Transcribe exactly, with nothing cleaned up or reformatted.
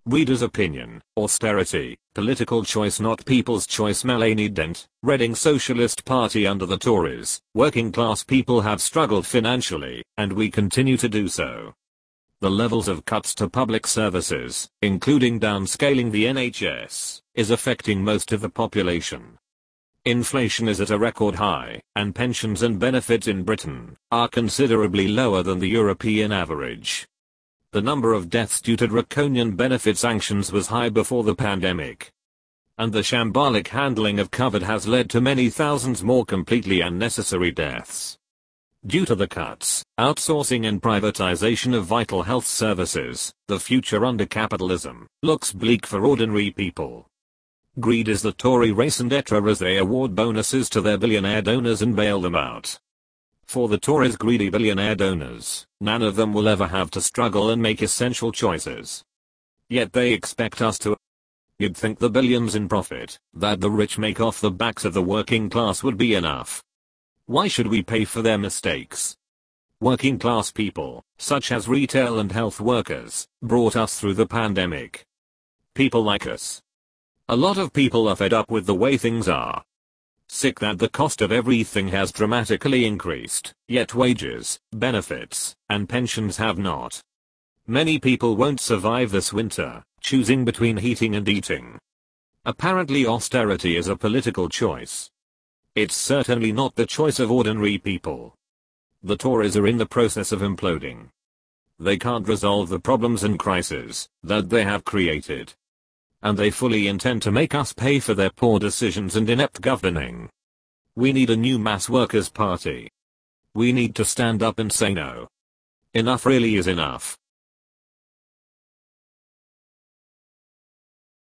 Reader's opinion, austerity, political choice not people's choice. Melanie Dent, Reading Socialist Party. Under the Tories, working class people have struggled financially, and we continue to do so. The levels of cuts to public services, including downscaling the N H S, is affecting most of the population. Inflation is at a record high, and pensions and benefits in Britain are considerably lower than the European average. The number of deaths due to draconian benefit sanctions was high before the pandemic. And the shambolic handling of COVID has led to many thousands more completely unnecessary deaths. Due to the cuts, outsourcing and privatization of vital health services, the future under capitalism looks bleak for ordinary people. Greed is the Tory race and et cetera as they award bonuses to their billionaire donors and bail them out. For the Tories' greedy billionaire donors, none of them will ever have to struggle and make essential choices. Yet they expect us to. You'd think the billions in profit that the rich make off the backs of the working class would be enough. Why should we pay for their mistakes? Working class people, such as retail and health workers, brought us through the pandemic. People like us. A lot of people are fed up with the way things are. Sick that the cost of everything has dramatically increased, yet wages, benefits, and pensions have not. Many people won't survive this winter, choosing between heating and eating. Apparently austerity is a political choice. It's certainly not the choice of ordinary people. The Tories are in the process of imploding. They can't resolve the problems and crises that they have created. And they fully intend to make us pay for their poor decisions and inept governing. We need a new mass workers' party. We need to stand up and say no. Enough really is enough.